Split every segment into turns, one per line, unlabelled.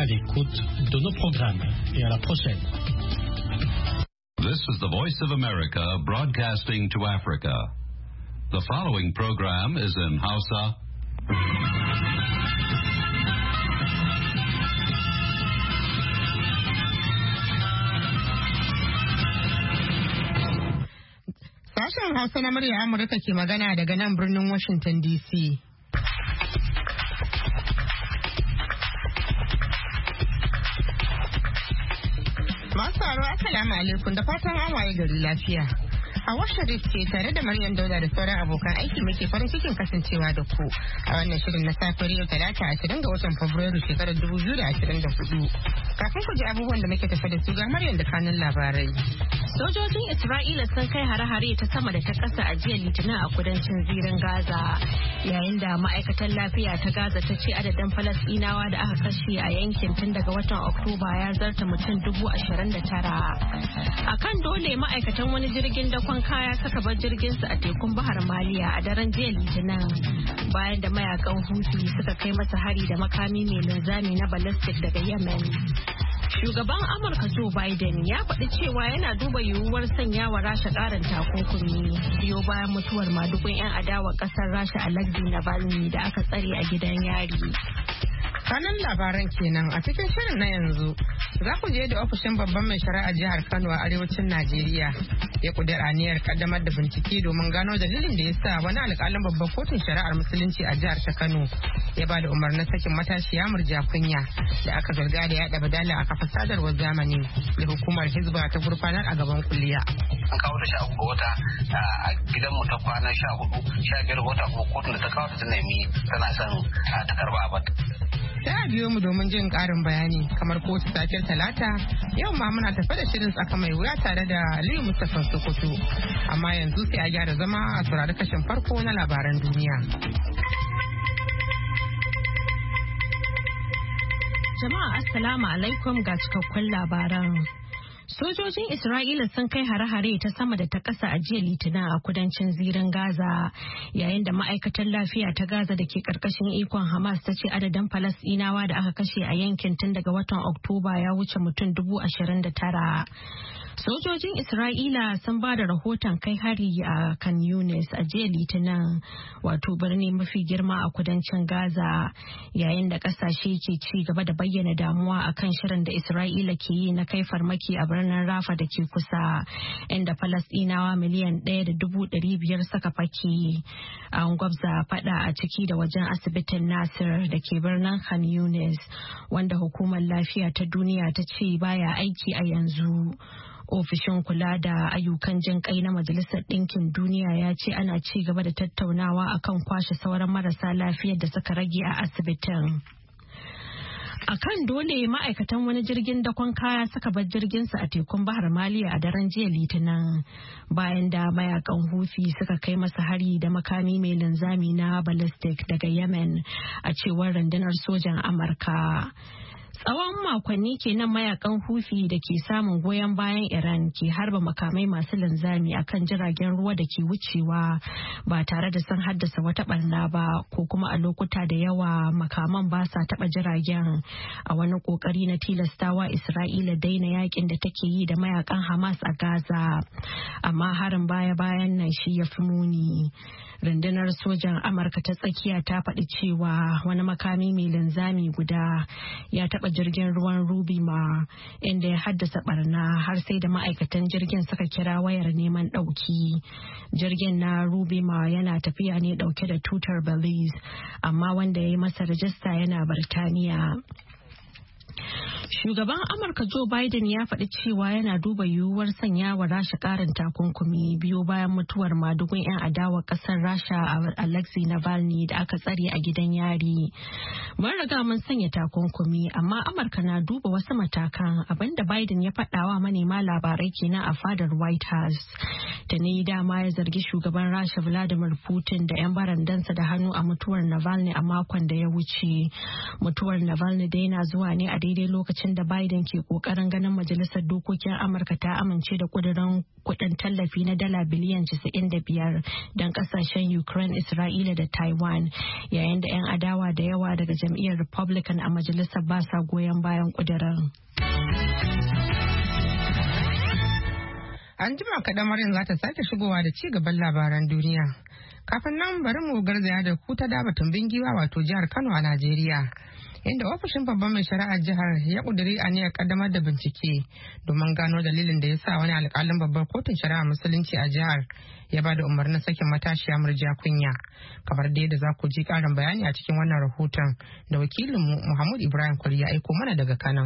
à l'écoute de nos programmes et à la prochaine.
This is the Voice of America broadcasting to Africa. The following program is in Hausa.
Sashen Hausa na murya Amurka ke magana daga nan birnin Washington DC. Masu sauraro assalamu alaikum da fatan an waye gari lafiya. Hawa Sharif ce tare da Maryam Dauda da sauran abokan aiki muke farin cikin kasancewa da ku a wannan shirin na safiyar yau Talata 20 ga watan Fabrairu shekarar 2024. Kafin ku ji abubuwan da muke tafe da su ga Maryam da kanun labarai.
Sojojin Isra'ila sun kai hare-hare ta sama da ta ƙasa a jiya Litinin a kudancin zirin Gaza, yayin da ma'aikatan lafiya ta Gaza ta ce adadin Falasɗinawa da aka kashe a yankin tun daga watan Oktoba ya zarta mutum 29,000. A kan dole ma'aikatan wani jirgin dakon kaya suka bar jirginsu a tekun Bahar Maliya a daren jiya Litinin, bayan da mayakan Houthi suka kai masa hari da makami mai linzami na ballistic daga Yemen. Shugaban Amurka Joe Biden ya faɗi cewa yana duba yiwuwar sanya wa Rasha ƙarin takunkumi biyo bayan mutuwar madugun 'yan adawa ƙasar Rasha Alexei Navalny da aka tsare a gidan yari.
Kanan labaran kenan a cikin shirin na yanzu za ku je da ofishin babban mai shari'a jihar Kano a arewacin Najeriya ya kudura aniyar kaddamar da bincike domin gano dalilin da ya sa wani alƙalin babban kotun shari'ar musulunci a jihar ta Kano ya ba da umarnin sakin matashiya Murja Kunya da aka zarga da yaɗa badala a kafa sadarwar zamani da hukumar Hizba ta gurfanar a gaban kulliya.
An kawo da 13 ga wata a gidanmu ta kwana 14-15 wata kuma kotun da ta kawo ta nemi tana son ta karba abata.
Sai a biyo mu domin jin ƙarin bayani kamar kowace safiyar Talata yau ma muna tafe da shirin tsaka mai wuya tare da Aliyu Mustapha Sokoto, amma yanzu sai a gyara zama a saurari kashin farko na labaran duniya.
Jama'a assalamu alaikum ga cikakkun labaran. Sojojin Isra'ila sun kai hare-hare ta sama da ta ƙasa a jiya Litinin a kudancin zirin Gaza, yayin da ma'aikatar lafiya ta Gaza da ke ƙarƙashin ikon Hamas ta ce adadin Falasɗinawa da aka kashe a yankin tun daga watan Oktoba ya wuce mutum 29,000. Sojojin Isra'ila sun ba da rahoton kai hari a Khan Yunis a jiya Litinin, wato birni mafi girma a kudancin Gaza, yayin da kasashe ke ci gaba da bayyana damuwa akan shirin da Isra'ila ke yi na kai farmaki a birnin Rafa da ke kusa, inda Falasɗinawa miliyan 1.500 suka fake. An gwabza fada a ciki da wajen asibitin Nasir da ke birnin Khan Yunis, wanda hukumar lafiya ta duniya ta ce baya aiki a yanzu. Ofishin kula da ayyukan jin kai na Majalisar Ɗinkin Duniya ya ce ana ci gaba da tattaunawa akan kwashe sauran marasa lafiyar da suka rage a asibitin. A kan dole ma'aikatan wani jirgin dakon kaya suka bar jirginsu a tekun Bahar Maliya a daren jiya Litinin, bayan da mayakan Houthi suka kai masa hari da makami mai linzami na ballistic daga Yemen, a cewar rundunar sojan Amurka. Tsawon makonni kenan mayakan Houthi da ke samun goyon bayan Iran ke harba makamai masu linzami akan jiragen ruwa da ke wucewa ba tare da sun haddasa wata barna ba, ko kuma a lokuta da yawa makaman ba sa taba jiragen, a wani kokari na tilastawa Isra'ila daina yakin da take yi da mayakan Hamas a Gaza. Amma harin baya-bayan nan shi ya fi muni. Rundunar sojan Amurka ta tsakiya ta faɗi cewa wani makami mai linzami guda ya taɓa jirgin ruwan Rubima, inda ya haddasa barna har sai da ma'aikatan jirgin suka kira wayar neman ɗauki. Jirgin na Rubima yana tafiya ne ɗauke da tutar Belize, amma wanda ya yi masa rajista yana Birtaniya. Shugaban Amurka Joe Biden ya faɗi cewa yana duba yiwuwar sanya wa Rasha ƙarin takunkumi biyo bayan mutuwar madugun 'yan adawa ƙasar Rasha Alexei Navalny da aka tsare a gidan yari. Mun riga mun sanya takunkumi, amma Amurka na duba wasu matakan, abinda Biden ya faɗawa manema labarai kenan a fadar White House. Da ne dama ya zargi shugaban Rasha Vladimir Putin da 'yan barandansa da hannu a mutuwar Navalny a makon da ya wuce. Mutuwar Navalny dai na zuwa ne a daidai lokacin lokacin da Biden ke kokarin ganin majalisar dokokin Amurka ta amince da kudirin kudin tallafi na dala biliyan 95 don kasashen Ukraine, Isra'ila da Taiwan, yayin da 'yan adawa da yawa daga jam'iyyar Republican a majalisar ba sa goyon bayan kudirin.
An jima kaɗan Maryam za ta sake shigowa da ci gaban labaran duniya. Kafin nan bari mu garzaya da ku ta daba tumbin giwa wato jihar Kano a Najeriya. Inda ofishin babban mai shari'ar jihar ya kuduri aniyar kaddamar da bincike domin gano dalilin da ya sa wani alkalin babbar kotun shari'a musulunci a jihar ya ba da umarnin sakin matashiya Murja Kunya. Kamar da yadda za ku ji karin bayani a cikin wannan rahoton da wakilinmu Muhammad Ibrahim Kwari ya aiko mana daga Kano.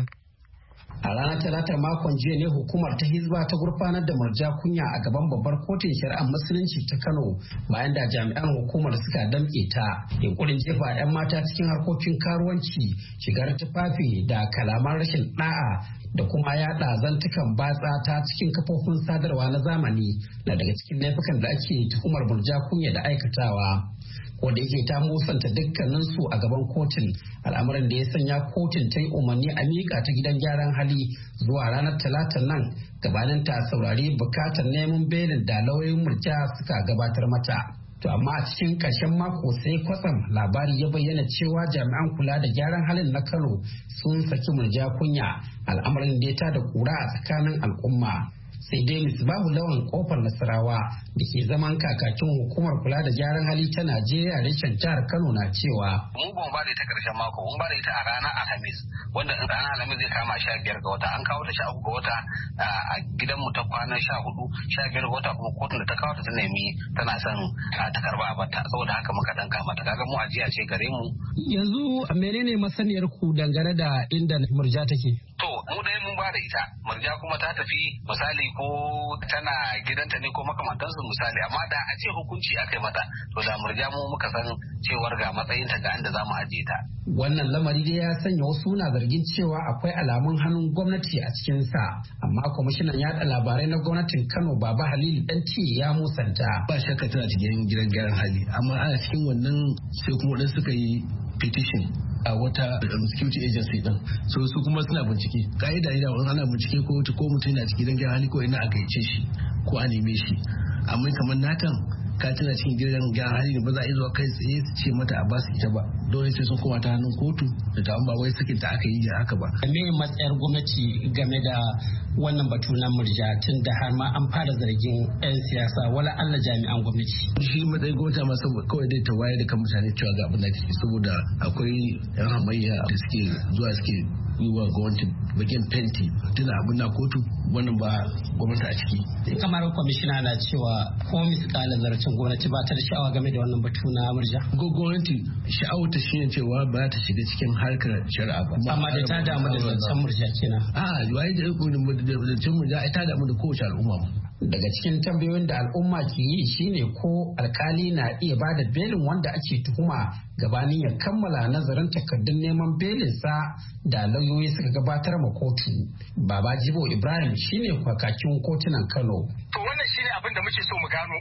A ranar Talata makon jiya ne hukumar ta Hizba ta gurfanar da Murja Kunya a gaban babbar kotun shari'ar musulunci ta Kano bayan da jami'an hukumar suka damƙe ta yunkurin jefa 'yan mata cikin harkokin karuwanci, shigar tufafi da kalaman rashin ɗa'a da kuma yaɗa zantukan batsa ta cikin kafofin sadarwa na zamani na daga cikin laifukan da ake tuhumar Murja Kunya da aikatawa. Wanda yake ta musanta dukkaninsu a gaban kotun, al'amuran da ya sanya kotun ta yi umarni a miƙa ta gidan gyaran hali zuwa ranar Talata nan gabanin ta saurari bukatar neman belin da lauyoyin Murja suka gabatar mata. To amma a cikin ƙarshen mako sai kwatsam labari ya bayyana cewa jami'an kula da gyaran halin na Kano sun saki Murja Kunya, al'amarin da ya tada kura a tsakanin al'umma. Sai dai Misbahu Lawan Kofar Nasarawa da ke zaman kakakin hukumar kula da gyaran hali ta Najeriya reshen jihar Kano na cewa
mu ba mu ba da ita karshen mako, mun ba da ita a ranar Alhamis, wanda ranar Alhamis zai kama 15 ga wata, an kawo ta 13 ga wata a gidanmu ta kwana 14, 15 ga wata kuma kotun da ta kawo ta nemi tana son ta karba bata, saboda haka muka danka mata. Kaga mu ajiya ce gare mu.
Yanzu menene masaniyar ku dangane da inda Murja take?
To mu dai mun ba da ita, Murja kuma ta tafi misali ko tana gidanta ne ko makamantansu misali, amma da a ce hukunci aka yi mata to da Murja mu muka san cewar ga matsayinta ga inda za mu ajiye ta.
Wannan lamari dai ya sanya wasu na zargin cewa akwai alamun hannun gwamnati a cikinsa, amma kwamishinan yaɗa labarai na gwamnatin Kano Baba Halilu Danti ya musanta.
Ba shakka tana cikin gidan gyaran hali, amma ana cikin wannan sai kuma waɗansu suka yi petition a wata security agency din, so su kuma suna bincike ka'ida idan ana bincike ko mutum yana cikin gidan hali ko ina aka yace shi ko a neme shi, amma kamar natan ka tana cikin gidan gyaran hali ne ba za a yi zuwa kai tsaye su ce mata a ba su ita ba, dole sai sun koma ta hannun kotu da ta ba wai sakin ta aka yi da haka ba.
Me matsayar gwamnati game da wannan batu na Murja tun da har ma an fara zargin 'yan siyasa wala Allah jami'an gwamnati?
Shi matsayin gwamnati ma kawai dai ta waye da kan mutane cewa ga abin da ke, saboda akwai 'yan hamayya da suke zuwa suke yi wa gwamnati bakin fenti tuna abin na kotu, wannan ba gwamnati a ciki.
Kamar kwamishina na cewa ko miskala zarcin gwamnati ba ta da sha'awa game da wannan batu na Murja.
Gwamnati sha'awar ta shine cewa ba ta shiga cikin harkar shari'a ba.
Amma da ta damu da zancen Murja kenan.
Wai da zancen Murja ta damu da kowace al'umma ba.
Daga cikin tambayoyin da al'umma ke yi shine ko alkali na iya ba da belin wanda ake tuhuma gabanin ya kammala nazarin takardun neman belinsa da lauyoyi suka gabatar ma kotu. Baba Jibo Ibrahim shine kwakakin kotunan Kano.
To wannan shine abin da muke so mu gano.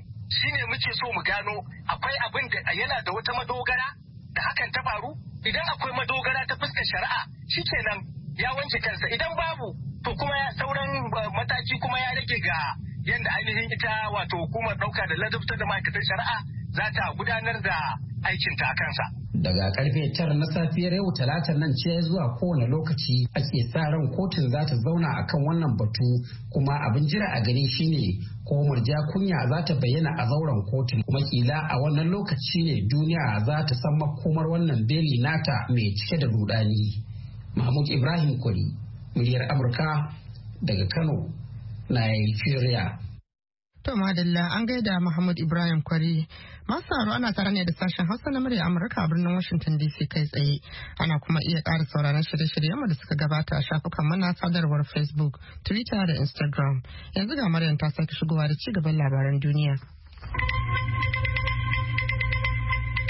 Akwai abin da yana da wata madogara da hakan ta faru. Idan akwai madogara ta fuskar shari'a shikenan ya wanke kansa, idan babu to kuma sauran mataki kuma ya rage ga yadda ainihin ita wato hukumar ɗauka da ladabtar da ma'aikatan shari'a za ta gudanar da aikinta a kansa.
Daga karfe 9 na safiyar yau Talata nan ce zuwa kowane lokaci ake sa ran kotun za ta zauna akan wannan batu, kuma abin jira a gani shine ko Murja Kunya za ta bayyana a zauren kotun, kuma kila a wannan lokaci ne duniya za ta san makomar wannan beli nata mai cike da rudani. Mahmud Ibrahim Kwari, muryar Amurka daga Kano, Nigeria.
To madalla an gaida Muhammad Ibrahim Kwari. Masu sauraro ana tare ne da sashen Hausa na murya Amurka a birnin Washington DC kai tsaye. Ana kuma iya ƙara sauraron shirye-shiryen da suka gabata a shafukan mana sadarwar Facebook, Twitter da Instagram. Yanzu ga Maryam ta sake shigowa da ci gaban labaran duniya.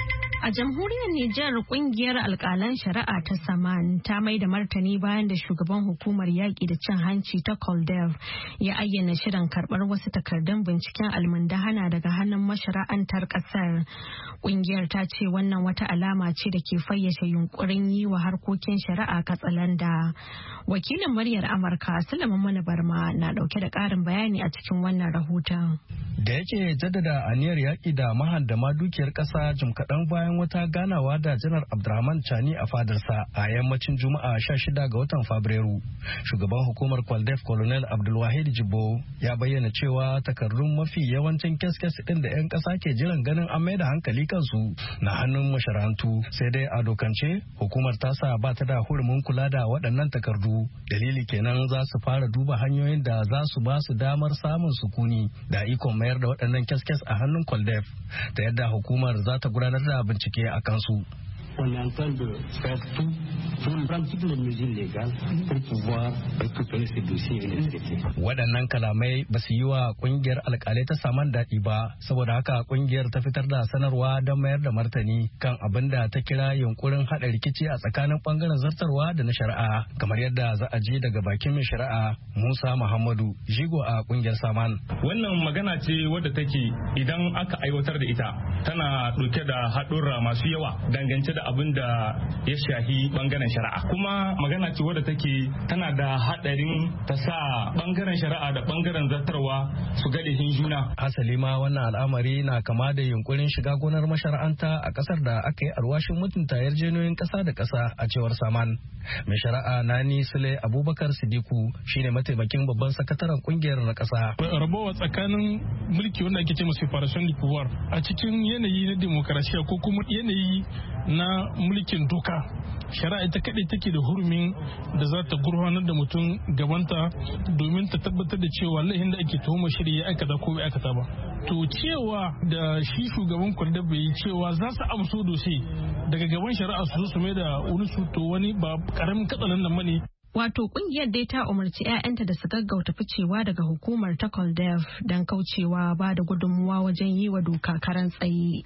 A jamhuriyar Nijar kungiyar alkalan shari'a ta Saman ta mai da martani bayan da shugaban hukumar yaƙi da cin hanci ta Koldev ya ayyana shirin karɓar wasu takardun binciken almundahana daga hannun mashara'antar ƙasar. Kungiyar ta ce wannan wata alama ce da ke fayyace yunkurin yi wa harkokin shari'a katsalanda. Wakilin muryar Amurka Sulaiman Mana Barma na ɗauke da ƙarin bayani a cikin wannan rahoton.
Da yake jaddada aniyar yaƙi da mahandama dukiyar ƙasa jim kaɗan bayan wata ganawa da janar Abdurrahman Chani a fadarsa a yammacin Juma'a 16 ga watan Fabrairu. Shugaban hukumar Kwaldef Colonel Abdulwahid Jibo ya bayyana cewa takardun mafi yawancin kes-kes ɗin da 'yan ƙasa ke jiran ganin an mai da hankali kansu na hannun masharantu, sai dai a dokance hukumar tasa ba ta da hurumin kula da waɗannan takardu. Dalili kenan za su fara duba hanyoyin da za su ba su damar samun sukuni da ikon mayar da waɗannan kes-kes a hannun Kwaldef ta yadda hukumar za ta gudanar da bincike a kansu.
On est en train de faire tout pour prendre toutes les mesures légales pour pouvoir récupérer ces dossiers et les traiter.
Waɗannan kalamai ba su yi wa ƙungiyar alƙalai ta Saman daɗi ba, saboda haka ƙungiyar ta fitar da sanarwa don mayar da martani kan abin da ta kira yunkurin haɗa rikici a tsakanin ɓangaren zartarwa da na shari'a, kamar yadda za a ji daga bakin mai shari'a Musa Muhammadu, jigo a ƙungiyar Saman.
Wannan magana ce wadda take idan aka aiwatar da ita tana ɗauke da haɗurra masu yawa dangance da abin da ya shahi bangaren shari'a, kuma magana ce wadda take tana da hadarin ta sa bangaren shari'a da bangaren zartarwa su ga dahin juna.
Hasali ma wannan al'amari na kama da yunkurin shiga gonar mashara'anta a kasar da aka yi alwashin mutunta yarjejeniyoyin kasa da kasa a cewar Saman. Mai shari'a Nani Sule Abubakar Sidiku shine mataimakin babban sakataren kungiyar na kasa.
Rabawa tsakanin mulki wanda ake ce separation du pouvoir a cikin yanayi na demokarasiya ko kuma yanayi na mulkin doka, shari'a ita kaɗai take da hurumin da za ta gurfanar da mutum gabanta domin ta tabbatar da cewa laihin da ake tuhumar shirya ya aikata ko bai aikata ba. To cewa da shi shugaban kwalda bai yi cewa za su amso dose daga gaban shari'a su zo su mai da wani su to wani ba karamin katsalan nan bane.
Wato kungiyar dai ta umarci 'ya'yanta da su gaggauta ficewa daga hukumar ta Koldev don kaucewa ba da gudunmuwa wajen yi wa doka karan tsaye.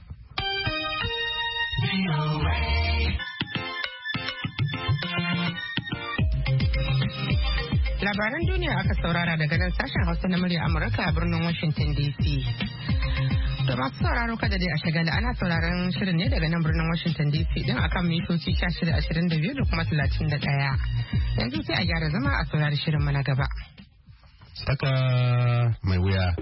Labaran duniya aka saurara daga nan sashen Hausa na murya Amurka a birnin Washington DC. Da masu sauraro kada dai a shagala ana sauraron shirin ne daga nan birnin Washington DC din akan mitoci 1622 da kuma 31. Yanzu sai a gyara zama a saurari shirin mu na gaba.
Saka mai wuya.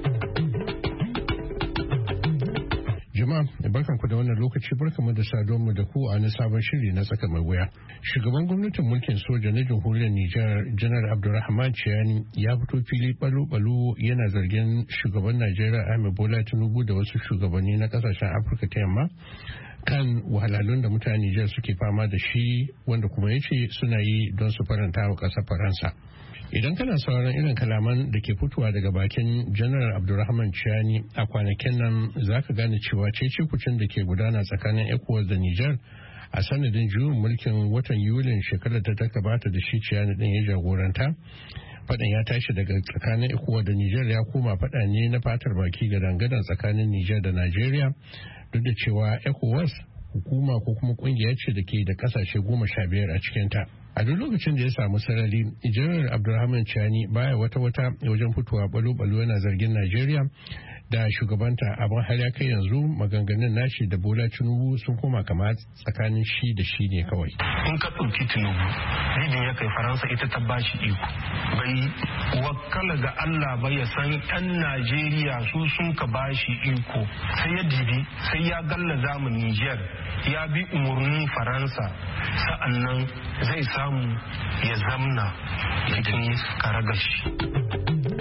Jama'a, barkanku da wannan lokaci, barkanmu da saduwarmu da ku a wani sabon shiri na tsaka mai wuya. Shugaban gwamnatin mulkin soja na jamhuriyar Nijar, Janar Abdulrahman Chiani, ya fito fili balo-balo yana zargin shugaban Najeriya Ahmed Bola Tinubu da wasu shugabanni na kasashen Afirka ta yamma kan wahalhalun da mutanen Nijar suke fama da shi, wanda kuma ya ce suna yi don su faranta wa ƙasar Faransa. Idan kana sauran irin kalaman da ke fitowa daga bakin Janar Abdulrahman Chiani a kwanakin nan, za ka gane cewa cece-kucin da ke gudana tsakanin ECOWAS da Nijar a sanadin juyin mulkin watan Yulin shekarar da ta gabata da shi Chiani din ya jagoranta. Faɗan ya tashi daga tsakanin ECOWAS da Nijar ya koma faɗa ne na fatar baki ga dangadan tsakanin Nijar da Najeriya, duk da cewa ECOWAS hukuma ko kuma kungiya ce da ke da kasashe 15 a cikinta. A duk lokacin da ya samu sarari, Janar Abdulrahman Chiani baya wata wajen fitowa balo-balo yana zargin Najeriya da shugabanta, abin har ya kai yanzu maganganun nashi da Bola Tinubu sun koma kama tsakanin shi da shi ne kawai.
In ka ɗauki Tinubu, rijin ya kai Faransa ita ta bashi iko. Bai wakala ga Allah ba ya san 'yan Najeriya su sun ka bashi iko. Sai ya dibi, sai ya gallaza mu Niger, ya bi umarnin Faransa, sa'annan zai samu ya zamna cikin karagashi.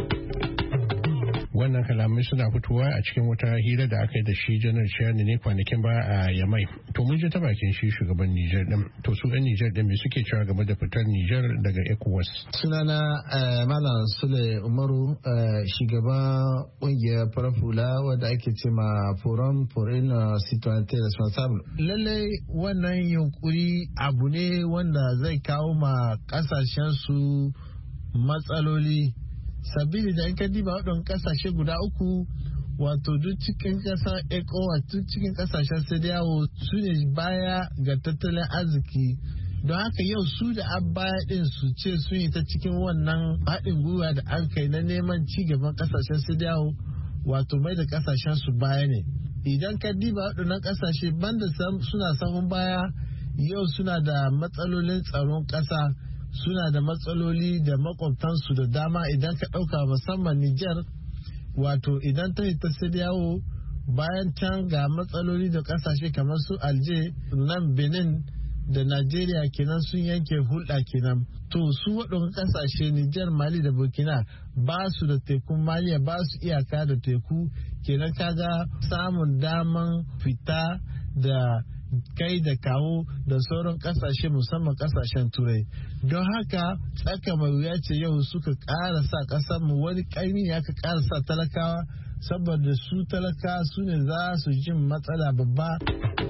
Wannan kalamai suna fitowa a cikin wata hira da aka yi da shi Janar Chiani ne kwanakin ba a Yamai. To mun ji ta bakin shi shugaban Nijar din. To su ɗan Nijar din me suke cewa game da fitar Nijar daga ECOWAS?
Sunana Malam Sule Umaru, shugaban ƙungiyar Farafula wadda ake ce ma Forum for une Citoyenneté Responsable. Lallai wannan yunkuri abu ne wanda zai kawo ma ƙasashen su matsaloli. Sabili da in ka diba waɗannan ƙasashe guda uku
wato duk cikin ƙasar ECOWAS duk cikin ƙasashen sai da yawo su ne baya ga tattalin arziki. Don haka yau su da baya din su ce sun yi ta cikin wannan haɗin gwiwa da an kai na neman ci gaban ƙasashen sai da yawo wato mai da ƙasashen su baya ne. Idan ka diba waɗannan ƙasashe banda suna sahun baya yau suna da matsalolin tsaron ƙasa, suna da matsaloli da makwabtansu da dama. Idan ka ɗauka musamman Nijar, wato idan ta sai da yawo bayan can ga matsaloli da ƙasashe kamar su Alje, nan Benin da Najeriya kenan sun yanke hulɗa kenan. To su waɗanda ƙasashe Nijar, Mali da Burkina ba su da tekun Maliya, ba su iyaka da teku, kenan kaga samun daman fita da kai da kawo da sauran ƙasashe musamman ƙasashen Turai. Don haka tsaka mai wuya ce yau suka ƙara sa ƙasarmu wani ƙarni ne aka ƙara sa talakawa, saboda su talakawa su ne za su jin matsala babba.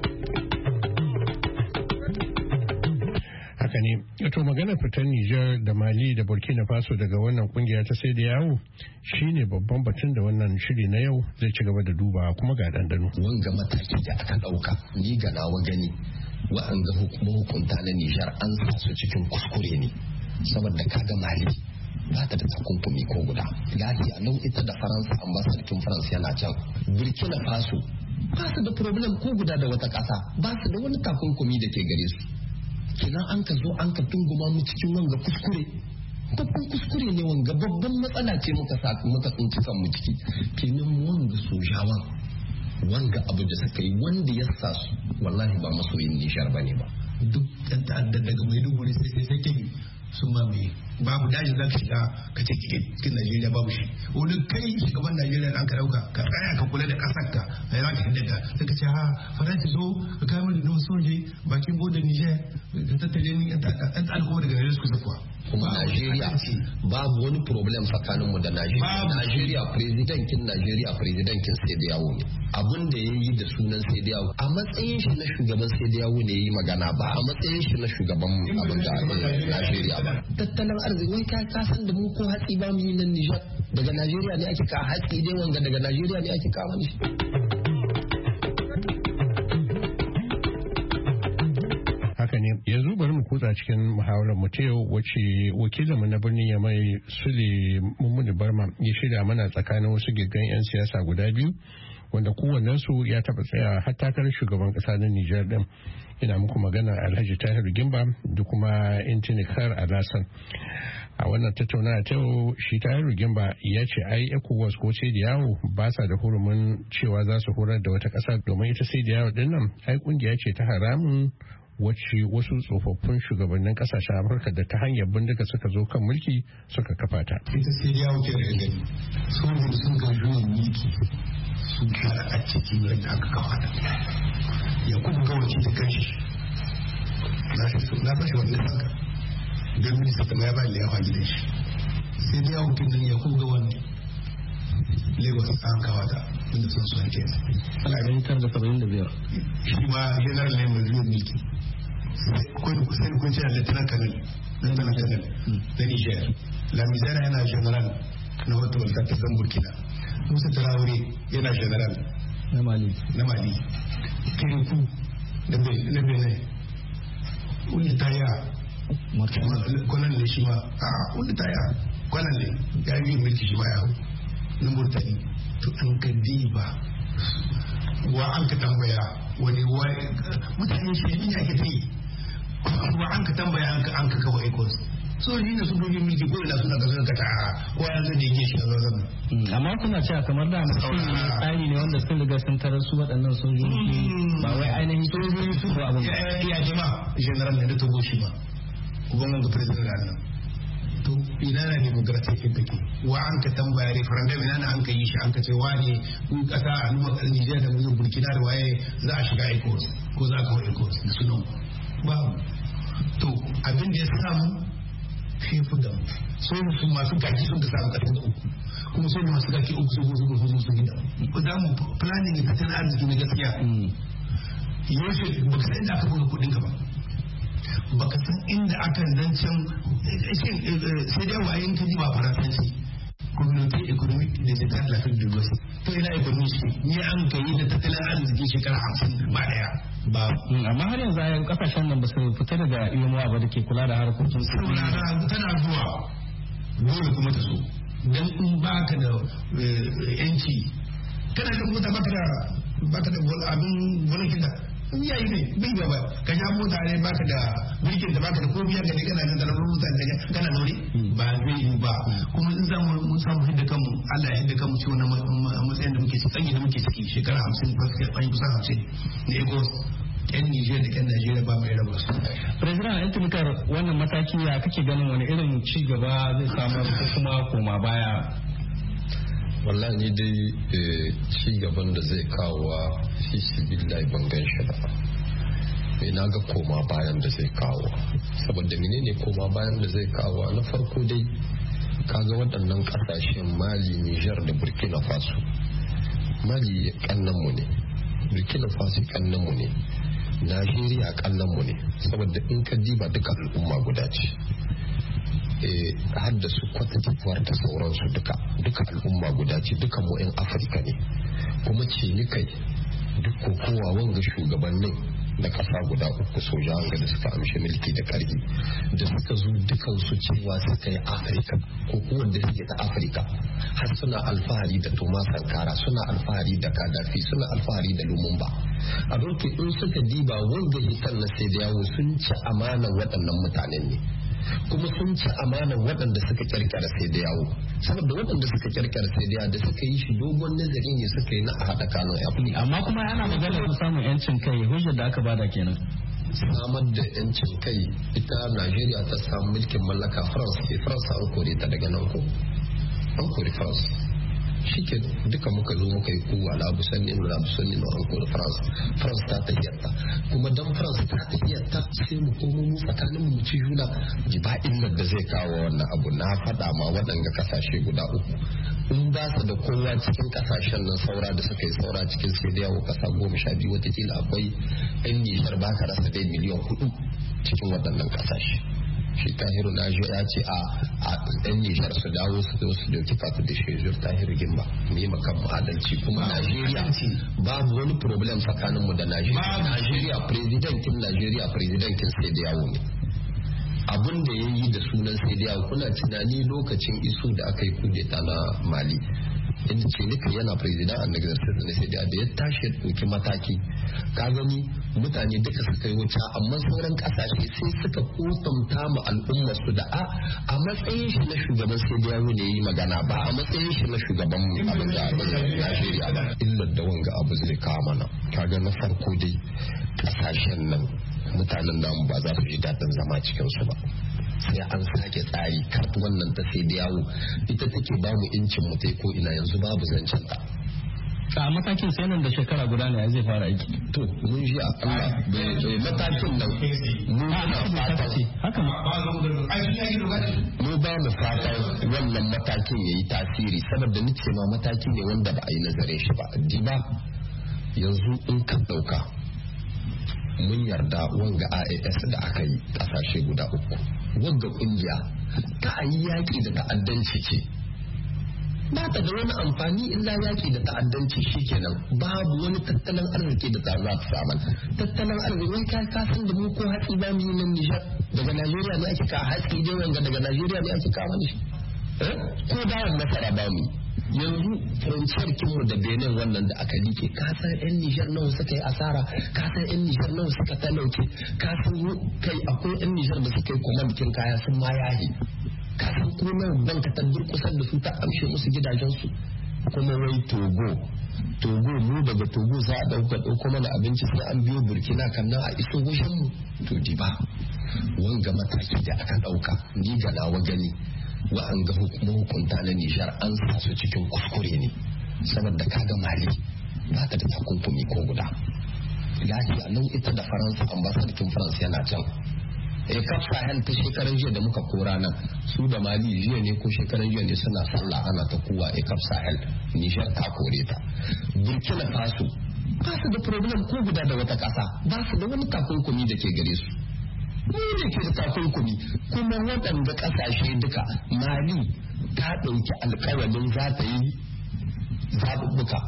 Haka ne, to magana fitar Nijar da Mali da Burkina Faso daga wannan kungiya ta sai da yawo shine babban batun da wannan shiri na yau zai ci gaba da duba kuma ga dandano.
Wanga mataki da aka ɗauka ni ga nawa gani wa'anga hukunta na Nijar an sa su cikin kuskure ne, saboda kaga Mali ba ta da takunkumi ko guda. Lafiya lau ita da Faransa, ambasadakin Faransa yana can. Burkina Faso ba su da problem ko guda da wata ƙasa, ba su da wani takunkumi da ke gare su. Kenan an ka zo an ka tunguma mu cikin wanga kuskure, babban kuskure ne, wanga babban matsala ce muka tsinci kan mu ciki. Kenan wanga sojawan wanga abu da suka yi wanda ya sa su wallahi ba masoyin Nijar bane ba.
Duk ɗan ta'adda daga Maiduguri sai kai sun mamaye, babu daji za ka shiga ka ce cikin Najeriya babu shi. Wani kai shugaban Najeriya da an ka dauka ka tsaya ka kula da kasar ka a yawa ka hidda sai ka ce ha Faransa zo ka kai mana nun soje bakin bodin Niger ka tattale ni ɗan ta'adda kuma daga Najeriya su kuwa.
Kuma Najeriya babu wani problem tsakanin mu da Najeriya. Najeriya presidentin sai da yawo ne. Abun da ya yi da sunan sai da yawo a matsayin shi na shugaban sai da yawo ne ya yi magana ba a matsayin shi na shugaban abin da Najeriya ba. Tattalin arziki wai ka san da mu ko hatsi ba mu yi nan Nijar daga Najeriya ne ake ka hatsi dai wanga daga Najeriya ne ake kawo shi.
Haka ne, yanzu bari mu kutsa cikin muhawarar mu ta yau wacce wakilinmu na birnin Yamai Sule Mummuni Barma ya shirya mana tsakanin wasu giggan 'yan siyasa guda biyu wanda kowannensu ya taɓa tsaya har takarar shugaban ƙasa na Nijar ɗin. Ina muku magana Alhaji Tahiru Gimba da kuma Intinikar Alasan. A wannan tattaunawa ta yau shi Tahiru Gimba ya ce ai ECOWAS ko sai da yawo ba sa da hurumin cewa za su horar da wata ƙasa domin ita sai da yawo ɗin nan ai kungiya ce ta haramun wacce wasu tsofaffin shugabannin kasashen Afirka da ta hanyar bindiga suka zo kan mulki suka kafa ta.
Ita sai da yawo ke da gani sun sun ga juyin mulki sun kara a cikin yadda aka kafa ta. Ya kuma ga wace da kanshi na fashe wannan sanka don minista ta ya bayan da ya faɗi da shi. Sai da yawo kin ya kuma ga wani Lagos an kawo ta inda sun so ake yanzu.
Ana ganin tar da 75.
Shi ma general ne mai zuwa mulki. Sai kun ce lieutenant colonel na Niger. La Misera yana general na wata wata ta zan Burkina. Musa Traore yana general
na Mali.
Kiriku na Benin. Wani taya kwanan ne shi ma. Wani taya kwanan ne ya yi mulki shi ma ya hau. Na Murtani. To an ka diba wa an ka tambaya wani mutane shi ne ake ta yi. Wa an ka tambaya an ka kawo ECOWAS. Sojoji ne sun domin mulki ko ina suna gasar kata ko ya zai da shi a zazan.
Amma kuna cewa kamar da tsari ne wanda sun riga sun tarar su waɗannan sojoji ba wai ainihin
sojoji su ko abin ya jama general ne da togo shi ba. Ubangan ga president da nan. To ina na demokrasi kin take wa an ka tambaya referendum ina na an ka yi shi an ka ce wani ku kasa a numa Niger da mu Burkina da waye za a shiga ECOWAS ko za ka hawo ECOWAS da sunan babu. To abin da ya samu shi fi da su masu gaki sun ka samu ƙasar da uku kuma su masu gaki uku su gida ko da mu planning da tattalin arziki na gaskiya yaushe ba ka san inda aka buga kuɗin ka ba baka san inda aka zancen sai dai wayin ka ji ba faransanci communauté économique des états de l'Afrique de l'Ouest to ina ekonomi shi ni an kai da tattalin arziki shekara 50 ba daya ba.
Amma har yanzu ayan kasashen nan ba su fita daga iyamuwa ba da ke kula da harkokin su.
Tana zuwa dole kuma ta so dan in baka da yanci kana da mota baka da abin gonakin da yayi ne bai ba ba ka ja mota ne baka da birkin da baka da ko biya gani kana nan da rubuta da kana nore ba zai yi ba. Kuma in za mu samu hidda kanmu Allah ya hidda kanmu ci wannan matsayin da muke ciki da muke ciki shekara 50 ba kusan 50 ne ego yan Nijar da yan Najeriya ba mai raba su.
President Antinikar wannan mataki ya kake ganin wani irin ci gaba zai samar ko kuma koma baya?
Wallahi ni dai ci gaban da zai kawo fi sibillahi ban gan shi ba. Na ga koma bayan da zai kawo. Saboda menene koma bayan da zai kawo? Na farko dai kaga waɗannan ƙasashen Mali, Nijar da Burkina Faso. Mali kannanmu ne, Burkina Faso kannanmu ne, Najeriya kannanmu ne. Saboda in ka diba duka al'umma guda ce. Har da su Cote d'Ivoire da sauransu duka al'umma guda ce, duka mu 'yan Afirka ne. Kuma ce ni kai duk kowa wanga shugabannin na ƙasa guda uku soja da suka amshi mulki da ƙarfi da suka zo dukansu cewa suka yi Afirka ko kowanne suke ta Afirka har suna alfahari da Thomas Sankara, suna alfahari da Gaddafi, suna alfahari da Lumumba. A don in suka diba wanga hitar na sai da yawo sun ci amanan waɗannan mutanen ne. Kuma sun ci amanan waɗanda suka kirkira sai da yawo, saboda waɗanda suka kirkira sai da yawo da suka yi shi dogon nazari ne suka yi na a haɗa kanun yafi.
Amma kuma ana magana da samun yancin kai, hujjar da aka bada kenan.
Samar da yancin kai ita Najeriya ta samu mulkin mallaka France an kore ta daga nan ko an kore France. Shi ke duka muka zo muka yi kowa labu sanni na an kore France ta tafiyarta, kuma dan France ta tafiyarta sai mu komo mu tsakanin mu ci juna ba illar da zai kawo wannan abu. Na faɗa ma waɗanga kasashe guda uku in ba su da kowa cikin kasashen nan saura da suka yi saura cikin sai da yawo kasa 12 watakila akwai yan Nijar ba ka rasa dai miliyan 4 cikin waɗannan kasashe. Shi Tahiru na ya ce a yan Nijar su dawo su zo su dauki kafin da shejur Tahiru Gimba mu yi makan adalci. Kuma Najeriya babu wani problem tsakaninmu da Najeriya. Presidentin sai da yawo ne. Abin da ya yi da sunan sai da yawo kuna tunani lokacin isu da aka yi kudeta na Mali inda ce nika yana president a nagartar da sai da ya tashi ya ɗauki mataki. Ka gani mutane duka suka yi wuta, amma sauran kasashe sai suka kotanta ma al'ummar su da a matsayin shi na shugaban sai da yawo ne yi magana ba a matsayin shi na shugaban abin da Najeriya ba. Illar da wanga abu zai kawo mana kaga na farko dai kasashen nan mutanen namu ba za su ji daɗin zama cikin su ba. Sai an sake tsari kartu wannan ta sai da yawo ita take ba mu incin mu tai ko ina yanzu babu zancen ta.
A matakin sai nan da shekara guda ne zai fara aiki.
To mun ji a Allah bai matakin nan mun na fata
haka
mu ba mu fata wannan matakin yayi tasiri saboda ni ce ma mataki ne wanda ba a yi nazarin shi ba. Diba yanzu in ka dauka mun yarda wanga AAS da aka yi kasashe guda uku wanga kungiya ta ayi yaki da ta'addanci ce ba ta da wani amfani illa yaki da ta'addanci shikenan babu wani tattalin arziki da za ta samu. Tattalin arziki ka san da mu ko hatsi ba mu yi nan Nijar daga Najeriya ne ake ka hatsi dai wanga daga Najeriya ne ake kawo shi ko dawon masara ba mu yanzu furanciyar kinmu da Benin wannan da aka like ka san yan Nijar nawa suka yi asara, ka san yan Nijar nawa suka talauke, ka san kai akwai yan Nijar da suka yi kwamandikin kaya sun ma yahi, ka san ko nan banka ta durkusar da su ta amshe musu gidajensu. Kuma wai Togo mu daga Togo za a ɗauko mana abinci sai an biyo Burkina kan nan a iso wajen mu. To di ba wanga mataki da aka ɗauka ni ga nawa gani wa'anga hukunta na Nijar an sa su cikin kuskure ne saboda kaga Mali ba ta da takunkumi ko guda. Lafiya lau ita da Faransa ambasadakin Faransa yana can. Kaf Sahel ta shekaran jiya da muka kora nan su da Mali jiya ne ko shekaran jiya ne suna sallah ana ta kuwa Kaf Sahel Nijar ta kore ta. Burkina Faso ba su da problem ko guda da wata ƙasa, ba su da wani takunkumi da ke gare su. Mu da ke da takunkumi kuma waɗanda ƙasashe duka Mali ta ɗauki alƙawarin za ta yi zaɓuɓɓuka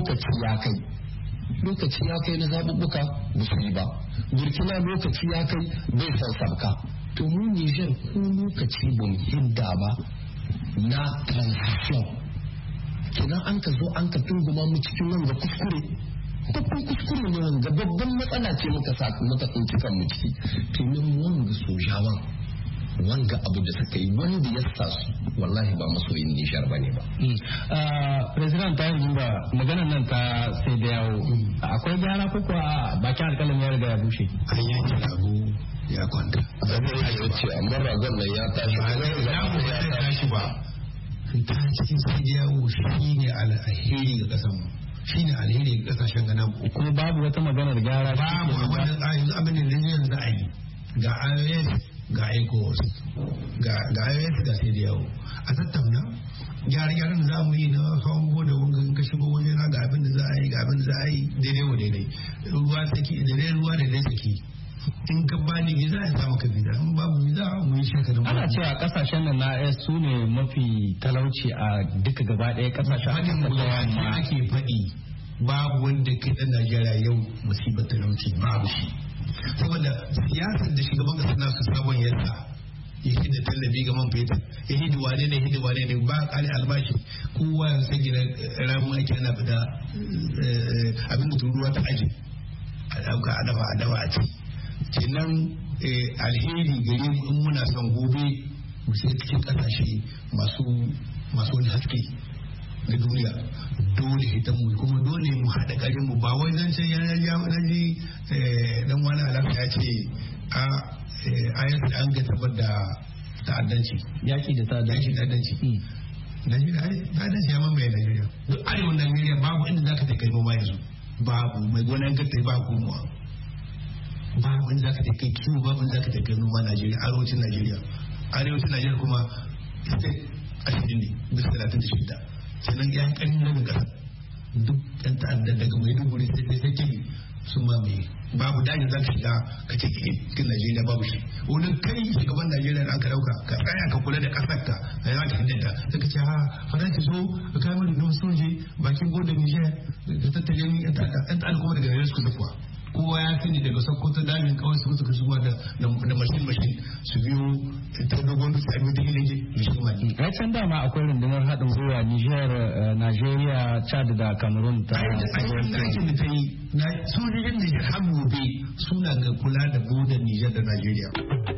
lokaci ya kai na zaɓuɓɓuka ba su yi ba. Burkina lokaci ya kai bai son sabka. To mu Niger ko lokaci ba mu hidda ba na transition. Kenan an ka zo an ka tunguma mu cikin wanga kuskure. Babban kuskure ne wanga, babban matsala ce muka tsinci kan mu ciki. Kenan wanga sojawan wanga abu da suka yi wanda ya sa su wallahi ba masoyin Nijar ba ne ba.
President ta yanzu ba maganar nan ta sai da yawo akwai gyara ko kuwa bakin alƙalin ya riga ya bushe.
An yanke abu ya kwanta.
Abin ya ce amma ragon nan ya tashi.
Ya tashi ba. Ta cikin sai da yawo shi ne alheri ga ƙasar mu. Shi ne alheri ga ƙasashen gana.
Kuma babu wata maganar gyara.
Babu abin da yanzu za a yi. Ga IOS ga ECOWAS ga IOS ga sai da yawo a tattauna gyare-gyaren za mu yi na hawan boda wanga ka shigo waje na ga abin da za a yi ga abin da za a yi daidai wa daidai ruwa saki daidai ruwa daidai saki in ka bani visa ya samu ka visa in babu visa mu yi shekaru.
Ana cewa kasashen nan na AS su ne mafi talauci a duka gaba ɗaya kasashen
Afirka ake faɗi babu wanda kai ɗan Najeriya yau musibar talauci babu shi. Saboda siyasar da shugaban kasa nasu sabon yadda ya hidda tallafi ga man fetur ya hidda wane ne ba kare albashi kowa ya san gina ramun ake ana fita abin da turuwa ta aji a dauka a dawa a ci kenan alheri gare mu in muna son gobe mu sai cikin kasashe masu wani haske na duniya dole hitan mu kuma dole mu haɗa ƙarin mu ba wai zan can ya ji dan wani alaƙa ya ce an ga tabbar da ta'addanci
yaƙi da ta'addanci
ta'addanci ya mamaye Najeriya duk arewa Najeriya babu inda zaka ta kai noma yanzu babu mai gonan gata ba komowa babu inda zaka ta kai kiwo babu inda zaka ta kai noma Najeriya arewacin Najeriya kuma state 20 ne bisa 36 sannan ya kanin nan ga duk ɗan ta'adda daga Maiduguri sai Kebbi sun mamaye babu dajin za ka shiga ka ce cikin Najeriya babu shi wani kai shugaban Najeriya da aka dauka ka tsaya ka kula da kasar ka a yana ka hidda sai ka ce faransa so ka kai mana don soje bakin godon Niger da tattalin yan ta'adda kuma daga Niger su kuwa kowa ya sani daga Sokoto damin kawai su suka shigo da mashin su biyo ta dogon dutse a biyu hilage da shi mali.
Ai can dama akwai rundunar haɗin gwiwa Niger, Najeriya, Chad da Cameroon ta
aikin da ta yi sojojin Niger har gobe suna ga kula da bodar Niger da Najeriya.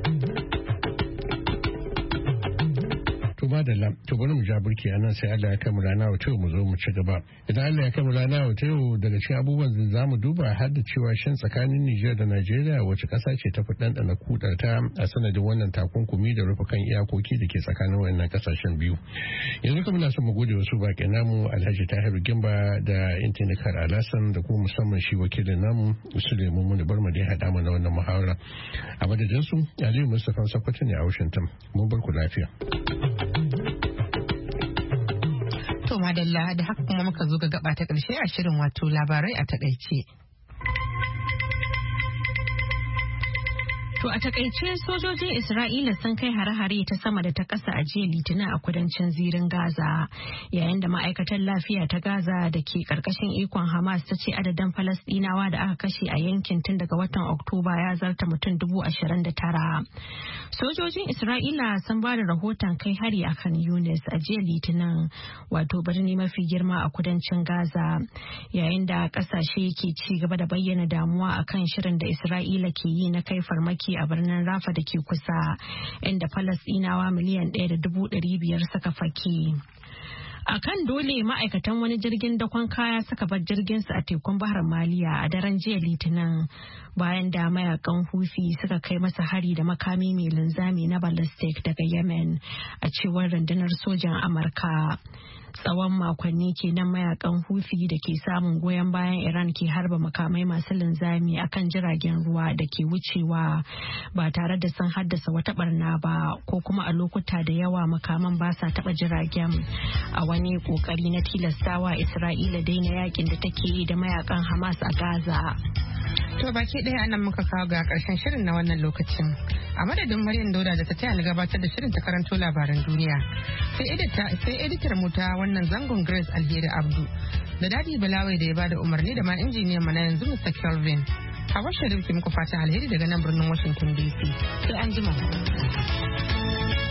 Madalla to bari mu ja burki a nan sai Allah ya kai mu rana wata mu zo mu ci gaba idan Allah ya kai mu rana wata daga cikin abubuwan da zamu duba har da cewa shin tsakanin Niger da Najeriya wace kasa ce ta fi ɗanɗana kudarta a sanadin wannan takunkumi da rufe kan iyakoki da ke tsakanin wannan kasashen biyu yanzu kuma na son mu gode wasu baƙi namu Alhaji Tahiru Gimba da Intinikar Alasan da kuma musamman shi wakilin namu Suleiman Muni Barma da ya haɗa mana wannan muhawara a madadin su Aliyu Mustapha Sakwato ne a Washington mun bar ku lafiya.
To madalla da haka kuma muka zo ga gaba ta ƙarshe a shirin wato labarai a takaice.
To a takaice sojojin Isra'ila sun kai hare-hare ta sama da ta ƙasa a jiya Litinin a kudancin zirin Gaza, yayin da ma'aikatar lafiya ta Gaza da ke ƙarƙashin ikon Hamas ta ce adadin Falasɗinawa da aka kashe a yankin tun daga watan Oktoba ya zarta mutum 29,000. Sojojin Isra'ila sun ba da rahoton kai hari a Khan Yunis a jiya Litinin, wato birni mafi girma a kudancin Gaza, yayin da ƙasashe ke ci gaba da bayyana damuwa akan shirin da Isra'ila ke yi na kai farmaki a birnin Rafa da ke kusa, inda Falasɗinawa miliyan 1.500 suka fake. A kan dole ma'aikatan wani jirgin dakon kaya suka bar jirginsu a tekun Bahar Maliya a daren jiya Litinin bayan da mayakan Houthi suka kai masa hari da makami mai linzami na ballistic daga Yemen, a cewar rundunar sojan Amurka. Tsawon makonni kenan mayakan Houthi da ke samun goyon bayan Iran ke harba makamai masu linzami akan jiragen ruwa da ke wucewa ba tare da sun haddasa wata barna ba, ko kuma a lokuta da yawa makaman ba sa taba jiragen. A wani kokari na tilastawa Isra'ila daina yakin da take yi da mayakan Hamas a Gaza.
To baki ɗaya anan muka kawo ga ƙarshen shirin na wannan lokacin. A madadin Maryam Dauda da ta taya ni gabatar da shirin ta karanto labaran duniya. Sai editar mu ta wannan zangon Grace Alheri Abdu. Da Dadi Balawai da ya bada umarni da ma injiniyan mu na yanzu Mr. Kelvin. Hawa Sharif ki muku fatan alheri daga nan birnin Washington DC. Sai an jima.